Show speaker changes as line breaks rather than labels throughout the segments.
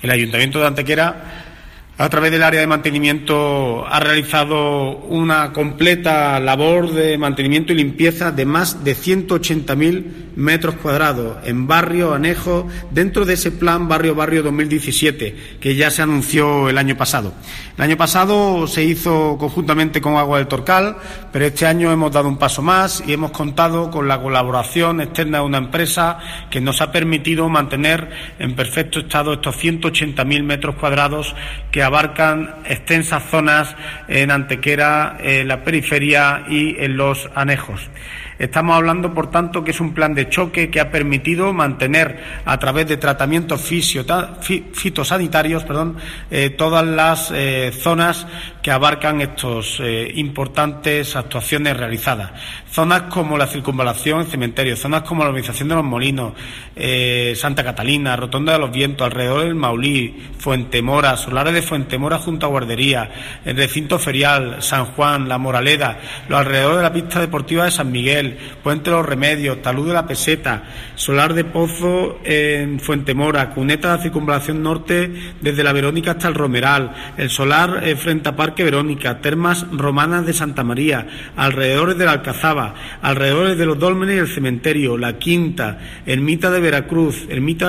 El Ayuntamiento de Antequera, a través del área de mantenimiento, ha realizado una completa labor de mantenimiento y limpieza de más de 180.000 metros cuadrados en barrios, anejos, dentro de ese plan Barrio 2017, que ya se anunció el año pasado. El año pasado se hizo conjuntamente con Agua del Torcal, pero este año hemos dado un paso más y hemos contado con la colaboración externa de una empresa que nos ha permitido mantener en perfecto estado estos 180.000 metros cuadrados que abarcan extensas zonas en Antequera, en la periferia y en los anejos. Estamos hablando, por tanto, que es un plan de choque que ha permitido mantener, a través de tratamientos fitosanitarios, todas las zonas que abarcan estas importantes actuaciones realizadas. Zonas como la circunvalación, el cementerio, zonas como la urbanización de los Molinos, Santa Catalina, Rotonda de los Vientos, alrededor del Maulí, Fuentemora, solares de Fuentemora junto a Guardería, el recinto ferial, San Juan, La Moraleda, los alrededores de la pista deportiva de San Miguel, Puente de los Remedios, Talud de la Peseta, solar de Pozo en Fuentemora, cuneta de la circunvalación norte desde la Verónica hasta el Romeral, el solar frente a Parque Verónica, termas romanas de Santa María, alrededores de la Alcazaba, alrededores de los dólmenes y el cementerio, la Quinta, ermita de Veracruz,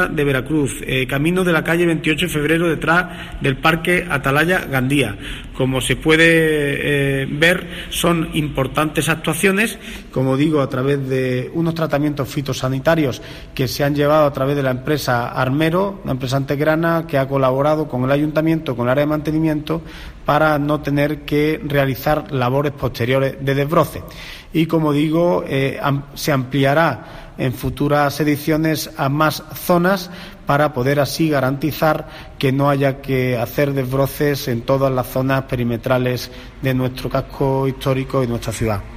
camino de la calle 28 de febrero detrás del Parque Atalaya Gandía. Como se puede ver, son importantes actuaciones, como digo, a través de unos tratamientos fitosanitarios que se han llevado a través de la empresa Armero, una empresa antequerana que ha colaborado con el Ayuntamiento, con el área de mantenimiento, para no tener que realizar labores posteriores de desbroce. Y, como digo, se ampliará en futuras ediciones a más zonas para poder así garantizar que no haya que hacer desbroces en todas las zonas perimetrales de nuestro casco histórico y nuestra ciudad.